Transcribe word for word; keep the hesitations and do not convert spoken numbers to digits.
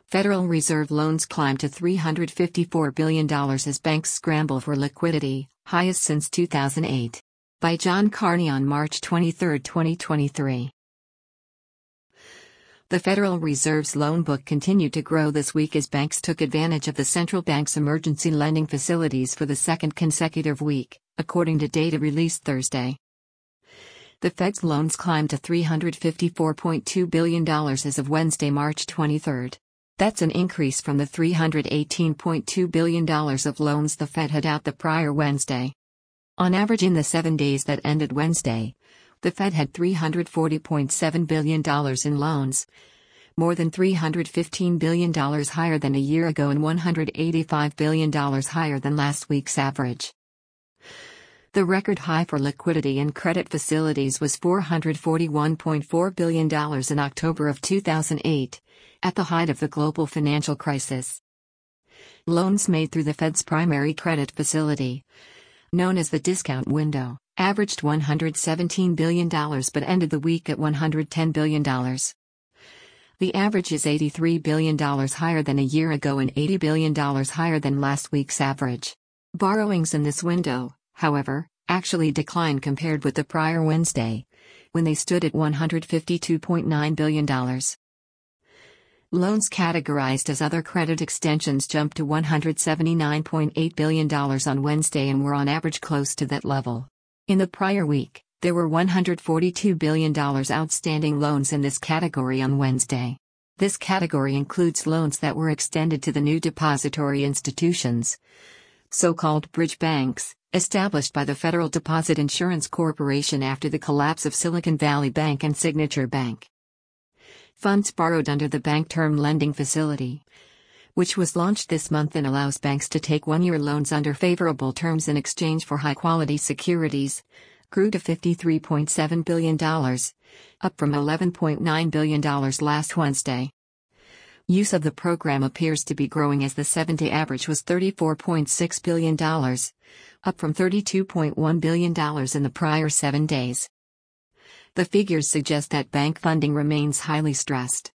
Federal Reserve loans climb to three hundred fifty-four billion dollars as banks scramble for liquidity, highest since two thousand eight. By John Carney on March twenty-third, twenty twenty-three. The Federal Reserve's loan book continued to grow this week as banks took advantage of the central bank's emergency lending facilities for the second consecutive week, according to data released Thursday. The Fed's loans climbed to three hundred fifty-four point two billion dollars as of Wednesday, March twenty-third. That's an increase from the three hundred eighteen point two billion dollars of loans the Fed had out the prior Wednesday. On average, in the seven days that ended Wednesday, the Fed had three hundred forty point seven billion dollars in loans, more than three hundred fifteen billion dollars higher than a year ago and one hundred eighty-five billion dollars higher than last week's average. The record high for liquidity in credit facilities was four hundred forty-one point four billion dollars in October of two thousand eight, at the height of the global financial crisis. Loans made through the Fed's primary credit facility, known as the discount window, averaged one hundred seventeen billion dollars but ended the week at one hundred ten billion dollars. The average is eighty-three billion dollars higher than a year ago and eighty billion dollars higher than last week's average. Borrowings in this window, however, actually declined compared with the prior Wednesday, when they stood at one hundred fifty-two point nine billion dollars. Loans categorized as other credit extensions jumped to one hundred seventy-nine point eight billion dollars on Wednesday and were on average close to that level. In the prior week, there were one hundred forty-two billion dollars outstanding loans in this category on Wednesday. This category includes loans that were extended to the new depository institutions, so-called bridge banks, established by the Federal Deposit Insurance Corporation after the collapse of Silicon Valley Bank and Signature Bank. Funds borrowed under the Bank Term Lending Facility, which was launched this month and allows banks to take one-year loans under favorable terms in exchange for high-quality securities, grew to fifty-three point seven billion dollars, up from eleven point nine billion dollars last Wednesday. Use of the program appears to be growing as the seven-day average was thirty-four point six billion dollars, up from thirty-two point one billion dollars in the prior seven days. The figures suggest that bank funding remains highly stressed.